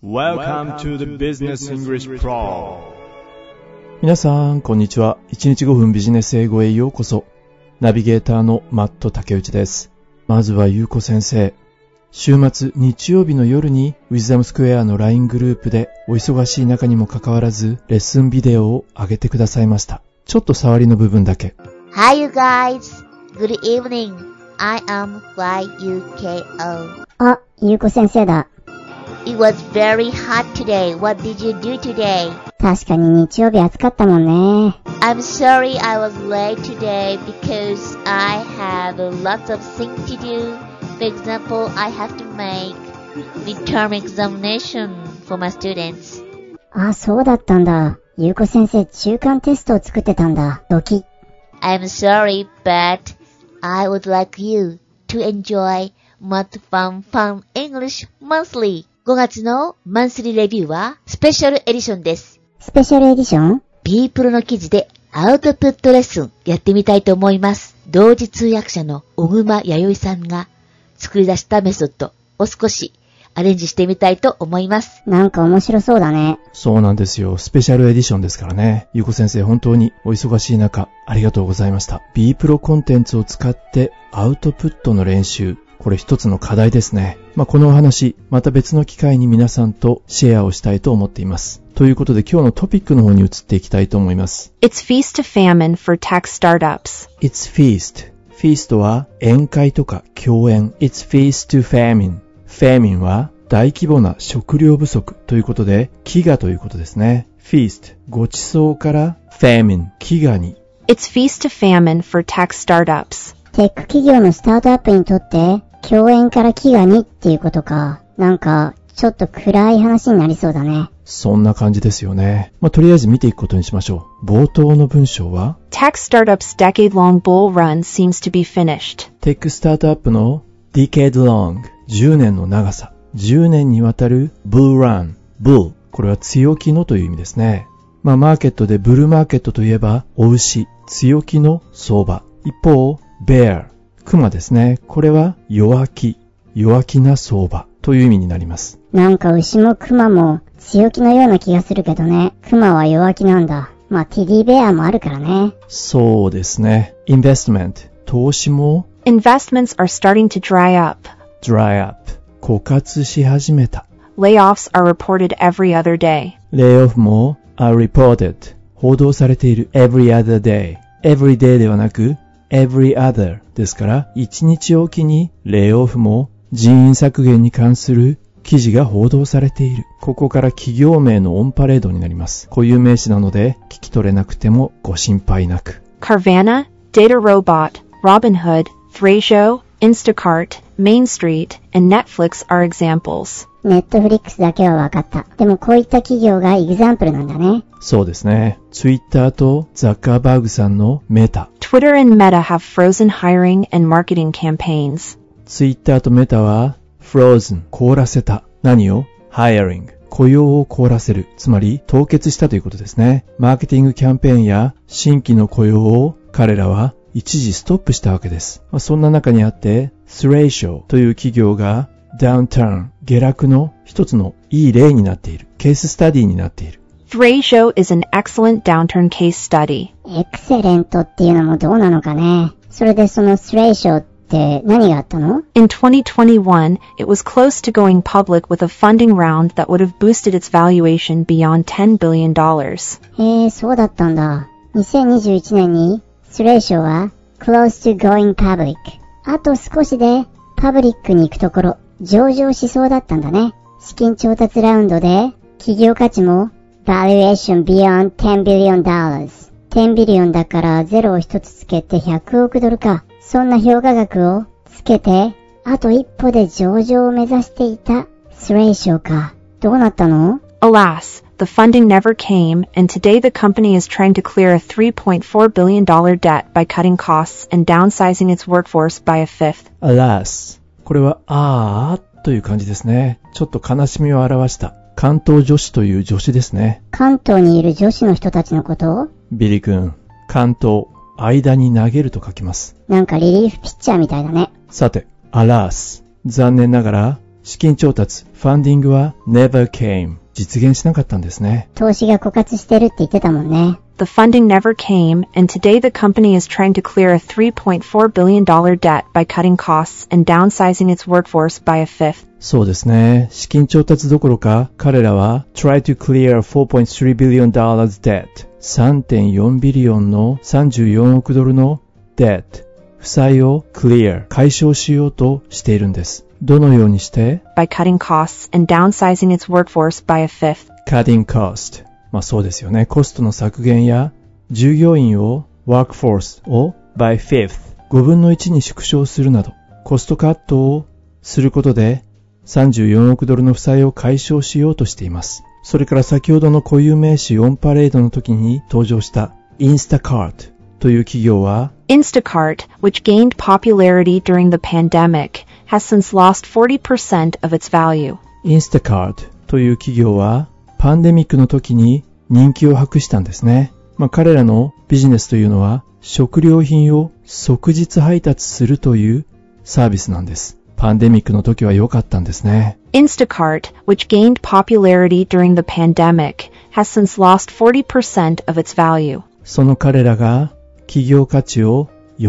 Welcome to the Business English Pro。 皆さん、こんにちは。1日5分ビジネス英語へようこそ。ナビゲーターのマット竹内です。まずはゆうこ先生。週末日曜日の夜にウィズダムスクエアの LINE グループでお忙しい中にもかかわらずレッスンビデオを上げてくださいました。ちょっと触りの部分だけ。 Hi you guys! Good evening. I am YUKO. あ、ゆうこ先生だ。 It was very hot today. What did you do today? 確かに日曜日暑かったもんね。 I'm sorry I was late today because I had lots of things to do. For example, I have to make midterm examination for my students. あ、そうだったんだ。ゆうこ先生、中間テストを作ってたんだ。ドキ。 I'm sorry, but I would like you to enjoy Matt Fun English Monthly. 5月のマンスリーレビューはスペシャルエディションです。 スペシャルエディション？ B プロの記事でアウトプットレッスンやってみたいと思います。同時通訳者の小熊弥生さんが作り出したメソッドを少しアレンジしてみたいと思います。 なんか面白そうだね。 そうなんですよ。スペシャルエディションですからね。ゆうこ先生、本当にお忙しい中、ありがとうございました。B プロコンテンツを使ってアウトプットの練習。これ一つの課題ですね。このお話、また別の機会に皆さんとシェアをしたいと思っています。ということで今日のトピックの方に移っていきたいと思います。 It's feast to famine for tech startups. It's feast。feast は宴会とか共演。It's feast to famine。famine は大規模な食料不足ということで、飢餓ということですね。feast、ごちそうから famine、飢餓に。 It's feast to famine for tech startups. テック企業のスタートアップにとって、共演から飢餓にっていうことか。なんか、ちょっと暗い話になりそうだね。 そんな感じですよね。とりあえず見ていくことにしましょう。冒頭の文章は Tech startups' decade-long bull run seems to be finished. テックスタートアップの decade long 10年の長さ。10年にわたる bull run。bull これは強気のという意味ですね。マーケットでブルーマーケットといえばお牛、強気の相場。一方、bear、熊ですね。これは弱気な相場という意味になります。 なんか牛も熊も強気のような気がするけどね。熊は弱気なんだ。テディベアもあるからね。 そうですね。investment、投資も Investments are starting to dry up. 枯渇し始めた。 Layoffs are reported every other day. layoff も are reported 報道されている every other day。every day ではなくevery other ですから1日おきにレイオフも人員削減に関する記事が報道されている。ここから企業名のオンパレードになります。固有名詞なので聞き取れなくてもご心配なく。 Carvana, DataRobot, Robinhood, Thrasio, Instacart, Main Street, and Netflix are examples. ネットフリックスだけは分かった。でもこういった企業がエグザンプルなんだね。 そうですね。ツイッターとザッカーバーグさんのメタ。 Twitter and Meta have frozen hiring and marketing campaigns. ツイッターとメタは frozen 凍らせた。何を hiring 雇用を凍らせる。つまり凍結したということですね。マーケティングキャンペーンや新規の雇用を彼らは一時ストップしたわけです。そんな中にあって Thrasio という企業がダウンターン、下落の一つのいい例になっている。ケーススタディになっている。 Thrasio is an excellent downturn case study. エクセレントっていうのもどうなのかね。それでそのThrasioって何があったの？ In 2021, it was close to going public with a funding round that would have boosted its valuation beyond $10 billion. そうだったんだ。2021年にThrasioは close to going public。あと少しでパブリックに行くところ。上場しそうだったんだね。資金調達ラウンドで企業価値も valuation beyond $10 billion。10ビリオンだからゼロを一つつけて100億ドルか。そんな評価額をつけて、あと一歩で上場を目指していたThrasioか。どうなったの？ Alas, the funding never came, and today the company is trying to clear a $3.4 billion debt by cutting costs and downsizing its workforce by a fifth. Alas。これはという感じですね。ちょっと悲しみを表した関東女子という助詞ですね。 関東にいる女子の人たちのこと？ ビリ君、関東、間に投げると書きます。 なんかリリーフピッチャーみたいだね。 さて、alas、残念ながら資金調達、ファンディングは never came。実現しなかったんですね。 投資が枯渇してるって言ってたもんね。 The funding never came, and today the company is trying to clear a $3.4 billion debt by cutting costs and downsizing its workforce by a fifth. そうですね。資金調達どころか、彼らは try to clear a $4.3 billion debt。3.4 ビリオンの34億ドルの debt。負債を clear、解消しようとしているんです。どのようにして by cutting costs and downsizing its workforce by a fifth. cutting cost。そうですよね。コストの削減や従業員を workforce を by fifth 5分の1に縮小するなどコストカットをすることで34億ドルの負債を解消しようとしています。それから先ほどの固有名詞オンパレードの時に登場したインスタカートという企業は Instacart, which gained popularity during the pandemic, has since lost 40% of its value. インスタカートという企業はパンデミックの時に人気を博したんですね。彼らのビジネスというのは食料品を即日配達するというサービスなんです。パンデミックの時は良かったんですね。 Instacart, which gained popularity during the pandemic, has since lost 40% of its value. その彼らが企業価値を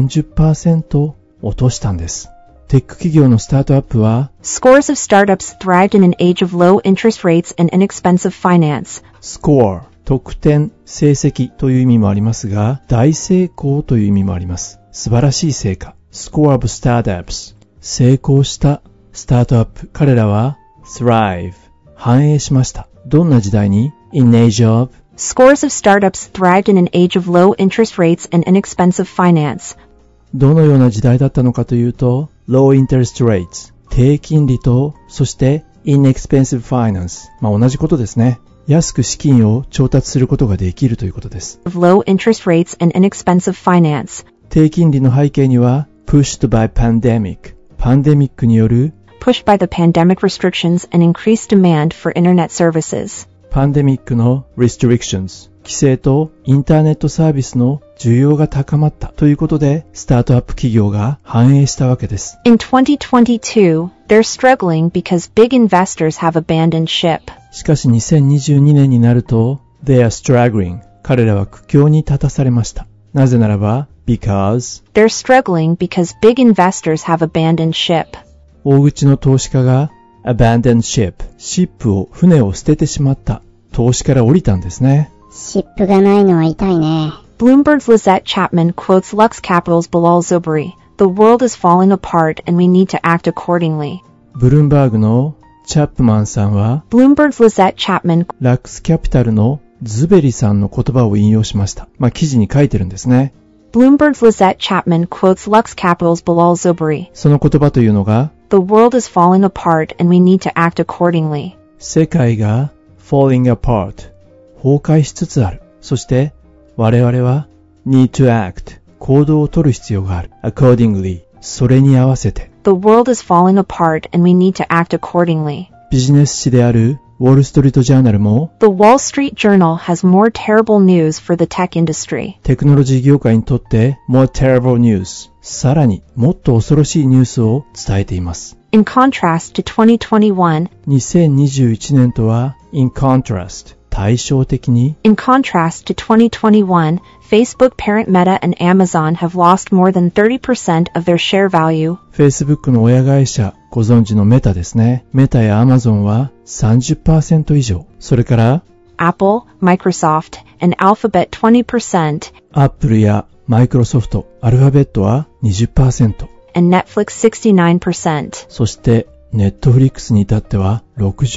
40% 落としたんです。テック企業のスタートアップは Scores of startups thrived in an age of low interest rates and inexpensive finance. score 得点、成績という意味もありますが、大成功という意味もあります。素晴らしい成果。score of startups 成功したスタートアップ。彼らは thrive 繁栄しました。どんな時代に in age of Scores of startups thrived in an age of low interest rates and inexpensive finance. どのような時代だったのかというと、low interest rates 低金利と、そして inexpensive finance 同じことですね。安く資金を調達することができるということです。 Of low interest rates and inexpensive finance. 低金利の背景には pushed by pandemic パンデミックによる pushed by the pandemic restrictions and increased demand for internet services. パンデミックの restrictions 規制とインターネットサービスの需要が高まったということでスタートアップ企業が繁栄したわけです。 In 2022, they're struggling because big investors have abandoned ship. しかし2022年になると they are struggling 彼らは苦境に立たされました。なぜならば because they're struggling because big investors have abandoned ship. 大口の投資家が abandoned ship シップを船を捨ててしまった投資から降りたんですね。 シップがないのは痛いね。 Bloomberg's Lizette Chapman quotes Lux Capital's Bilal Zubri. The world is falling apart and we need to act accordingly. ブルームバーグのチャップマンさんは Bloomberg's Lizette Chapman ラックスキャピタルのズベリさんの言葉を引用しました。記事に書いてるんですね。 Bloomberg's Lizette Chapman quotes Lux Capital's Bilal Zubri. その言葉というのが The world is falling apart and we need to act accordingly. 世界が falling apart 崩壊しつつある。そして我々は need to act 行動を取る必要がある。accordingly それに合わせて。 The world is falling apart and we need to act accordingly. ビジネス誌であるウォールストリートジャーナルも The Wall Street Journal has more terrible news for the tech industry. テクノロジー業界にとって more terrible news さらにもっと恐ろしいニュースを伝えています。 In contrast to 2021, 2021年とは in contrast 対照的に In contrast to 2021, Facebook parent Meta and Amazon have lost more than 30% of their share value. Facebook の親会社ご存知のメタですね。メタや Amazon は 30% 以上。それから Apple, Microsoft, and Alphabet 20%, Apple や Microsoft、アルファベットは 20%。 and Netflix 69%. そして Netflix に至っては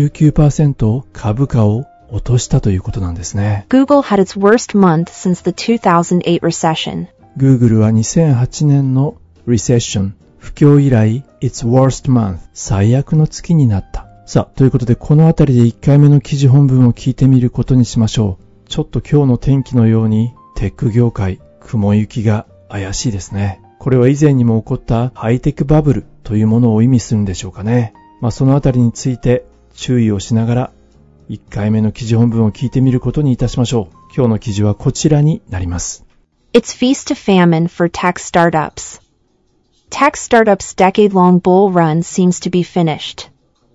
69% 株価を落としたということなんですね。 Google had its worst month since the 2008 recession. Google は2008年の recession、不況以来 its worst month、最悪の月になった。さあ、ということでこのあたりで1回目の記事本文を聞いてみることにしましょう。ちょっと今日の天気のようにテック業界、雲行きが怪しいですね。これは以前にも起こったハイテクバブルというものを意味するんでしょうかね。そのあたりについて注意をしながら1回目の記事本文を聞いてみることにいたしましょう。今日の記事はこちらになります。 It's feast to famine for tech startups. Tech startups' decade-long bull run seems to be finished.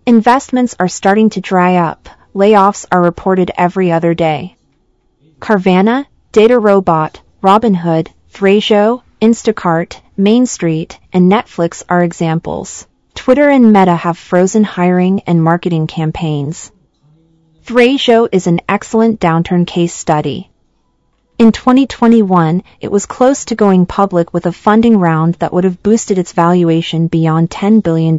Investments are starting to dry up. Layoffs are reported every other day. Carvana, DataRobot, Robinhood, Thrasio, Instacart, Main Street, and Netflix are examples. Twitter and Meta have frozen hiring and marketing campaigns. Thrasio is an excellent downturn case study. In 2021, it was close to going public with a funding round that would have boosted its valuation beyond $10 billion.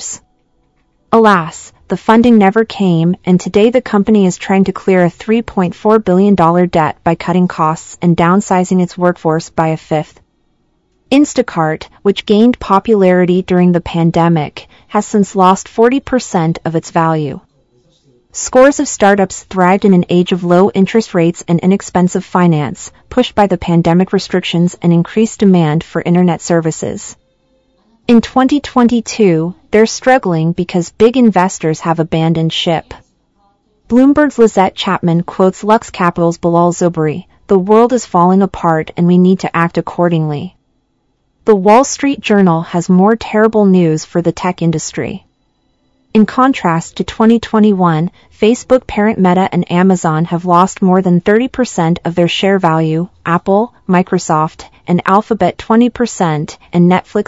Alas, the funding never came, and today the company is trying to clear a $3.4 billion debt by cutting costs and downsizing its workforce by a fifth. Instacart, which gained popularity during the pandemic, has since lost 40% of its value. Scores of startups thrived in an age of low interest rates and inexpensive finance, pushed by the pandemic restrictions and increased demand for internet services. In 2022, they're struggling because big investors have abandoned ship. Bloomberg's Lizette Chapman quotes Lux Capital's Bilal Zuberi, "The world is falling apart and we need to act accordingly." The Wall Street Journal has more terrible news for the tech industry. In contrast to 2021, Facebook parent Meta and Amazon have lost more than 30% of their share value, Apple, Microsoft, and Alphabet 20%, and Netflix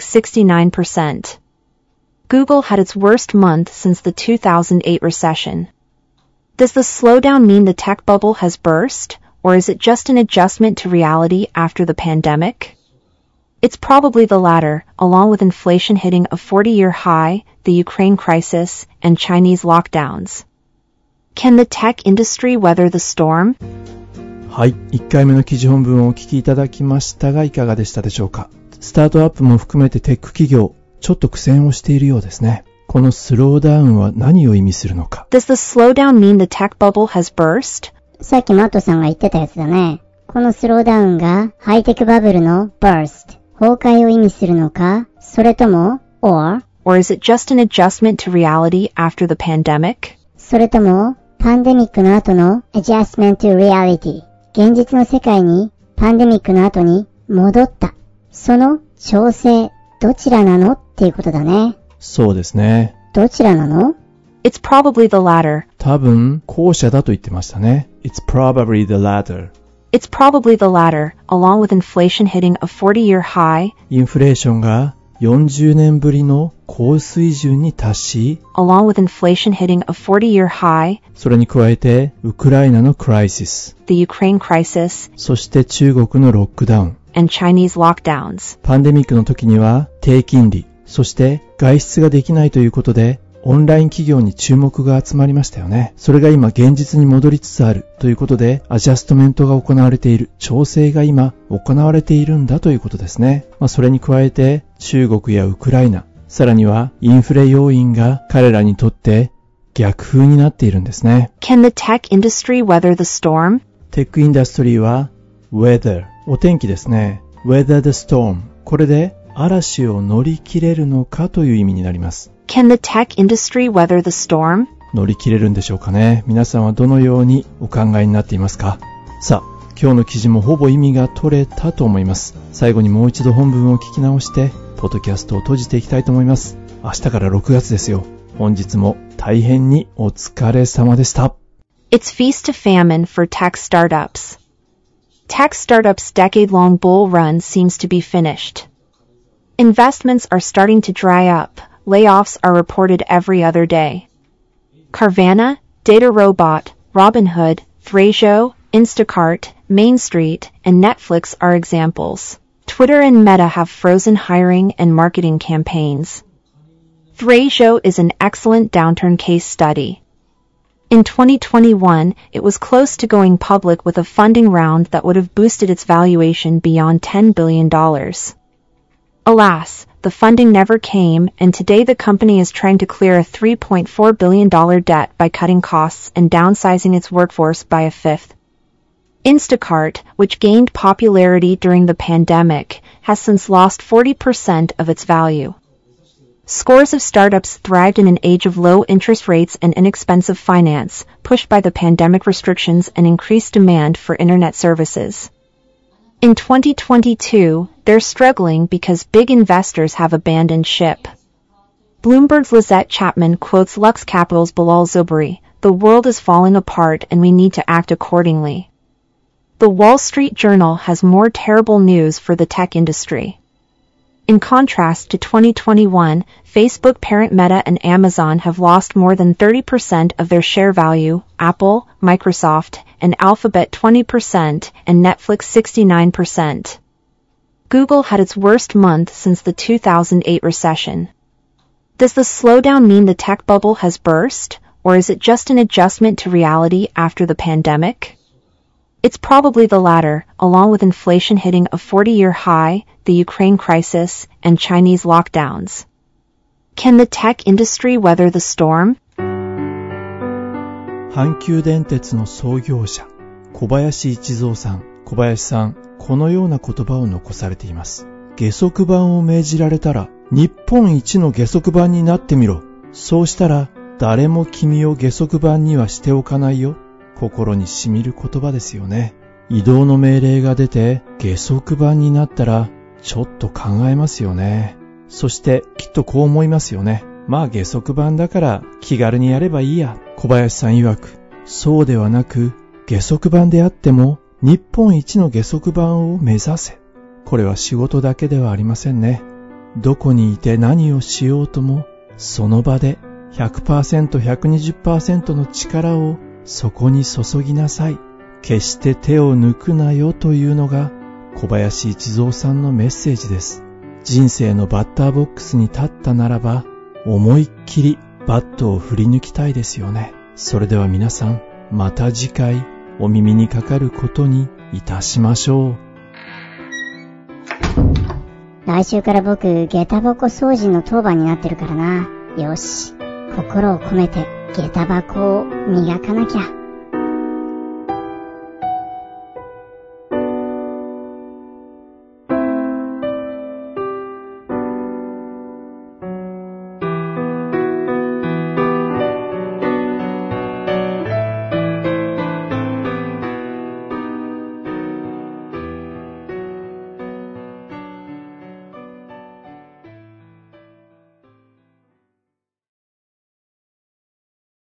69%. Google had its worst month since the 2008 recession. Does the slowdown mean the tech bubble has burst, or is it just an adjustment to reality after the pandemic? It's probably the latter, along with inflation hitting a 40-year high, the Ukraine crisis, and Chinese lockdowns. Can the tech industry weather the storm? はい、1回目の記事本文をお聞きいただきましたがいかがでしたでしょうか。スタートアップも含めてテック企業、ちょっと苦戦をしているようですね。このスローダウンは何を意味するのか。 Does the slowdown mean the tech bubble has burst? さっきマットさんが言ってたやつだね。このスローダウンがハイテクバブルの burst、崩壊を意味するのか、それとも or is it just an adjustment to reality after the pandemic? それともパンデミックの後の adjustment to reality、現実の世界にパンデミックの後に戻った。その調整、どちらなのっていうことだね。 そうですね。 どちらなの？ It's probably the latter. 多分後者だと言ってましたね。It's probably the latter. It's probably the latter, along with inflation hitting a 40-year high, インフレーションが40年ぶりの高水準に達し、 along with inflation hitting a 40-year high, それに加えてウクライナのクライシス、 the Ukraine crisis, そして中国のロックダウン、 and Chinese lockdowns. パンデミックの時には低金利、そして外出ができないということでオンライン企業に注目が集まりましたよね。それが今現実に戻りつつあるということで、アジャストメントが行われている、調整が今行われているんだということですね。それに加えて中国やウクライナ、さらにはインフレ要因が彼らにとって逆風になっているんですね。 Can the tech industry weather the storm? テックインダストリーは weather、お天気ですね。weather the storm、これで嵐を乗り切れるのかという意味になります。 Can the tech industry weather the storm? 乗り切れるんでしょうかね。皆さんはどのようにお考えになっていますか？さあ、今日の記事もほぼ意味が取れたと思います。最後にもう一度本文を聞き直して、ポッドキャストを閉じていきたいと思います。明日から6月ですよ。本日も大変にお疲れ様でした。 It's feast to famine for tech startups. Tech startups' decade-long bull run seems to be finished. Investments are starting to dry up. Layoffs are reported every other day. Carvana, DataRobot, Robinhood, Thrasio, Instacart, Main Street, and Netflix are examples. Twitter and Meta have frozen hiring and marketing campaigns. Thrasio is an excellent downturn case study. In 2021, it was close to going public with a funding round that would have boosted its valuation beyond $10 billion. Alas, the funding never came, and today the company is trying to clear a $3.4 billion debt by cutting costs and downsizing its workforce by a fifth. Instacart, which gained popularity during the pandemic, has since lost 40% of its value. Scores of startups thrived in an age of low interest rates and inexpensive finance, pushed by the pandemic restrictions and increased demand for internet services. In 2022, they're struggling because big investors have abandoned ship. Bloomberg's Lizette Chapman quotes Lux Capital's Bilal Zuberi, "The world is falling apart and we need to act accordingly." The Wall Street Journal has more terrible news for the tech industry. In contrast to 2021, Facebook parent Meta and Amazon have lost more than 30% of their share value, Apple, Microsoft, and Alphabet 20%, and Netflix 69%. Google had its worst month since the 2008 recession. Does the slowdown mean the tech bubble has burst, or is it just an adjustment to reality after the pandemic? It's probably the latter, along with inflation hitting a 40-year high, the Ukraine crisis, and Chinese lockdowns. Can the tech industry weather the storm? 阪急電鉄の創業者、小林一三さん。小林さん、このような言葉を残されています。下足版を命じられたら、日本一の下足版になってみろ。そうしたら、誰も君を下足版にはしておかないよ。心に染みる言葉ですよね。異動の命令が出て下足版になったらちょっと考えますよね。そしてきっとこう思いますよね。まあ下足版だから気軽にやればいいや。小林さん曰く、そうではなく下足版であっても日本一の下足版を目指せ。これは仕事だけではありませんね。どこにいて何をしようともその場で 100%、120% の力をそこに注ぎなさい。決して手を抜くなよというのが小林一三さんのメッセージです。人生のバッターボックスに立ったならば、思いっきりバットを振り抜きたいですよね。それでは皆さん、また次回お耳にかかることにいたしましょう。 来週から僕、下駄箱掃除の当番になってるからな。よし、心を込めて下駄箱を磨かなきゃ。